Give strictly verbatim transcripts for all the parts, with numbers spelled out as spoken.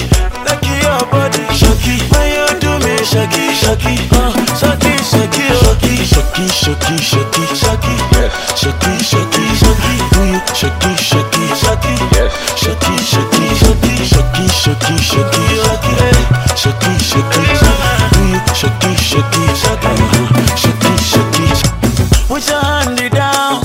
like your body, shocky. When you do me, shocky, shocky, uh, shocky, shocky, shocky, shocky, shocky, shocky, shocky, shocky, shocky, shocky. Do you shocky, shocky, shocky, shocky, shocky, shocky, shocky, shocky, shocky, shocky, shocky, shocky. Do you shocky, shocky, shocky, shocky, shocky? Put your hand down,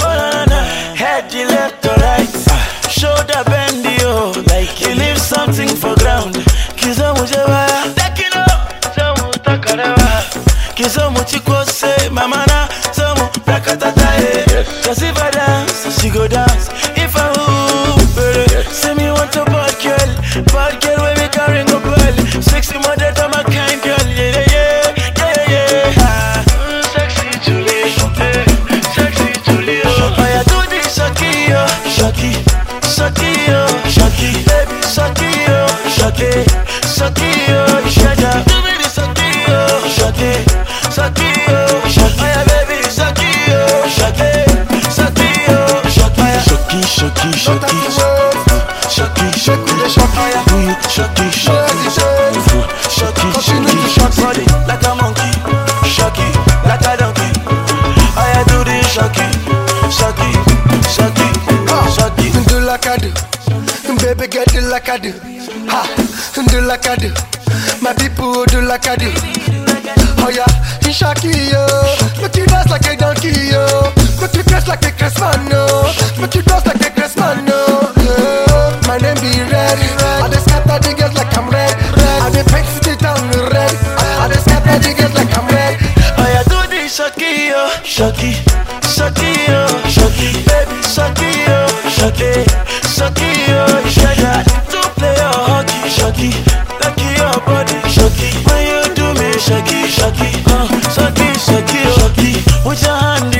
head the left or right, shoulder bend yo, like you leave something for ground. Kizo mujewa, takino, somu takarawa. Kizo muchiko say, mama na, somu prakatata eh. Cause if I dance, she go dance. If I move, baby, say me want a bad girl, bad girl when me carrying a bell. Sexy mother, I'm a kind girl, yeah, yeah, yeah, yeah, yeah. Mm, sexy Julie, eh, sexy Julie. Oh, I do this, shocky, oh, shocky, shocky, oh, shocky, baby, shocky, oh, shocky, shocky, oh, shocky. Do me this, shocky, oh, shocky, shocky, oh, shocky. Oh, baby, shocky, oh, shocky, shocky, oh, shocky, shocky, shocky, shocky, shocky, shocky, shocky. Do you shocky, shocky, shocky, shocky, shocky, body like a monkey, shocky, like a donkey. I do this, shocky, shocky, shocky, shocky. Do like I do, baby, get do like I do. Ha, do like I do. My people do like I do. Oh yeah, in shocky yo, but you dance like a donkey yo, but you dress like a Christmas no, but you dance like a Christmas no. Yeah. My name be Red, I just scatter the girls like I'm red. I dey paint the town red, I just scatter the girls like I'm red. Oh yeah, do this, shocky yo, shocky, shocky yo, shocky, baby, shocky yo, shocky, shocky yo, shocky. I need to play your hockey, shocky, like your body, shocky. When you do me, shocky, shocky, uh, shocky, shocky, shocky. Put your hand